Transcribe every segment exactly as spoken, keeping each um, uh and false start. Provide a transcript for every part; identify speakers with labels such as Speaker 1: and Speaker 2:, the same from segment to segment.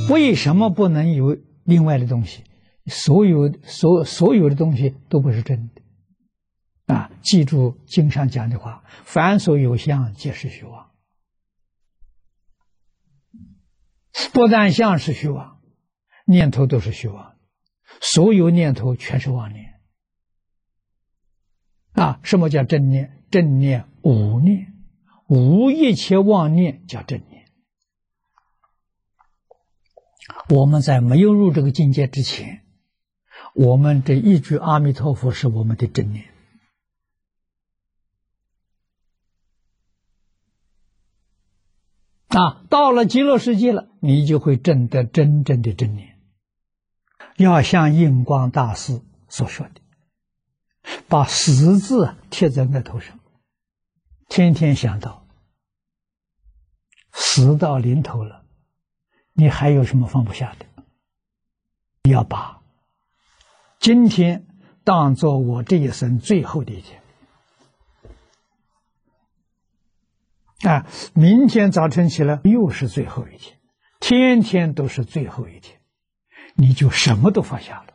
Speaker 1: 为什么不能有另外的东西？所有所所有的东西都不是真的啊！记住经上讲的话：凡所有相，皆是虚妄。不但相是虚妄，念头都是虚妄，所有念头全是妄念啊！什么叫正念？正念无念，无一切妄念叫正念。我们在没有入这个境界之前，我们这一句阿弥陀佛是我们的正念啊！到了极乐世界了，你就会证得真正的正念。要像印光大师所说的，把十字贴在额头上，天天想到，死到临头了，你还有什么放不下的？你要把今天当作我这一生最后的一天啊！明天早晨起来又是最后一天，天天都是最后一天，你就什么都放下了，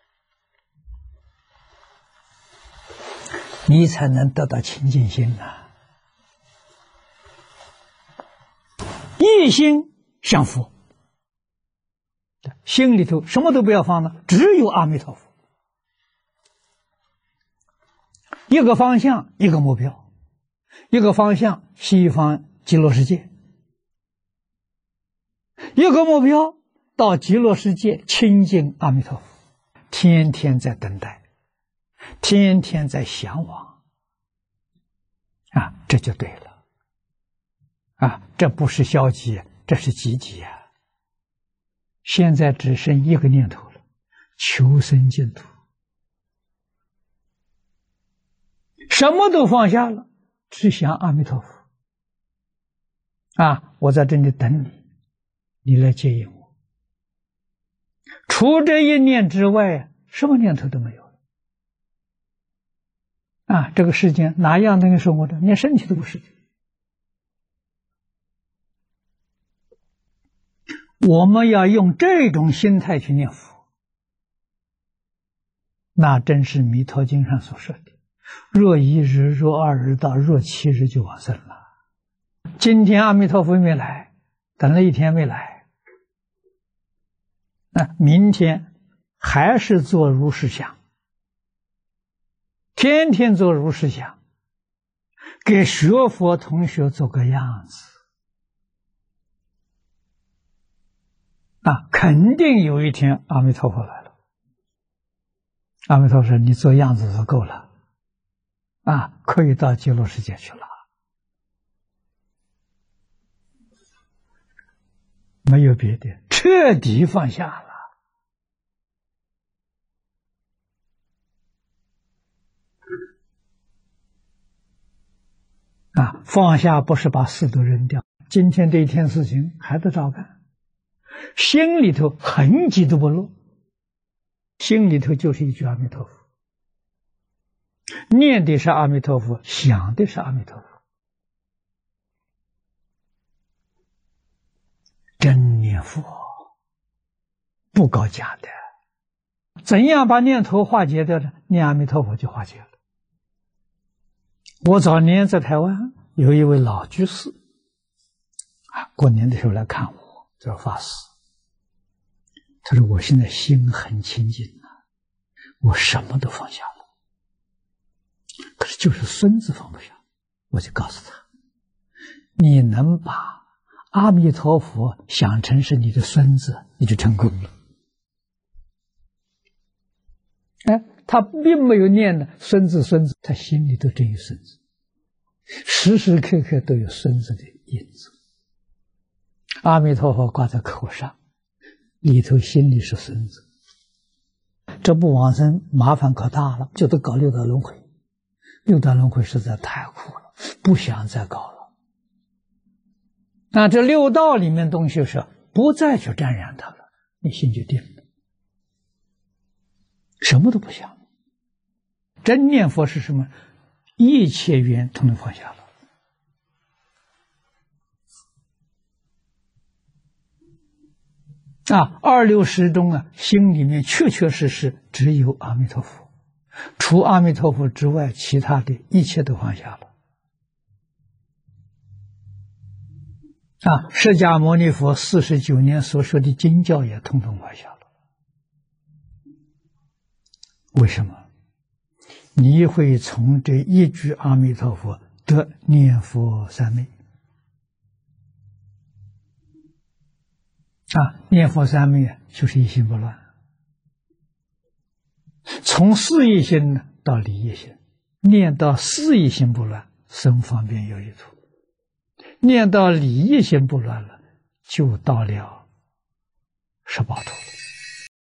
Speaker 1: 你才能得到清净心啊！一心向佛，心里头什么都不要放了，只有阿弥陀佛，一个方向，一个目标。一个方向西方极乐世界，一个目标到极乐世界亲近阿弥陀佛，天天在等待，天天在向往啊，这就对了啊！这不是消极，这是积极啊！现在只剩一个念头了，求生净土，什么都放下了，只想阿弥陀佛啊！我在这里等你，你来接引我。除这一念之外，什么念头都没有了啊！这个世间哪样东西是我的？连身体都不是的。我们要用这种心态去念佛，那真是弥陀经上所说的：若一日，若二日，到若七日就往生了。今天阿弥陀佛没来，等了一天没来，那明天还是做如是想，天天做如是想，给学佛同学做个样子啊！肯定有一天阿弥陀佛来了，阿弥陀佛说：“你做样子就够了。”啊，可以到极乐世界去了，没有别的，彻底放下了。啊，放下不是把事都扔掉，今天这一天事情还得照干，心里头痕迹都不落，心里头就是一句阿弥陀佛。念的是阿弥陀佛，想的是阿弥陀佛，真念佛，不搞假的。怎样把念头化解掉呢？念阿弥陀佛就化解了。我早年在台湾有一位老居士啊，过年的时候来看我，做法师。他说：“我现在心很清净了，我什么都放下了。”可是就是孙子放不下，我就告诉他：你能把阿弥陀佛想成是你的孙子，你就成功了。哎，他并没有念的孙子孙子，他心里头真有孙子，时时刻刻都有孙子的影子。阿弥陀佛挂在口上，里头心里是孙子。这不往生麻烦可大了，就得搞六道轮回。六道轮回实在太苦了，不想再搞了。那这六道里面东西是不再去沾染它了，你心就定了，什么都不想。真念佛是什么？一切缘统统放下了。 啊，二六时中啊，心里面确确实实只有阿弥陀佛，除阿弥陀佛之外，其他的一切都放下了。啊，释迦牟尼佛四十九年所说的经教也统统放下了。为什么？你会从这一句阿弥陀佛得念佛三昧。啊，念佛三昧就是一心不乱，从事业心呢到理业心，念到事业心不乱，生方便有余处；念到理业心不乱了，就到了十八图。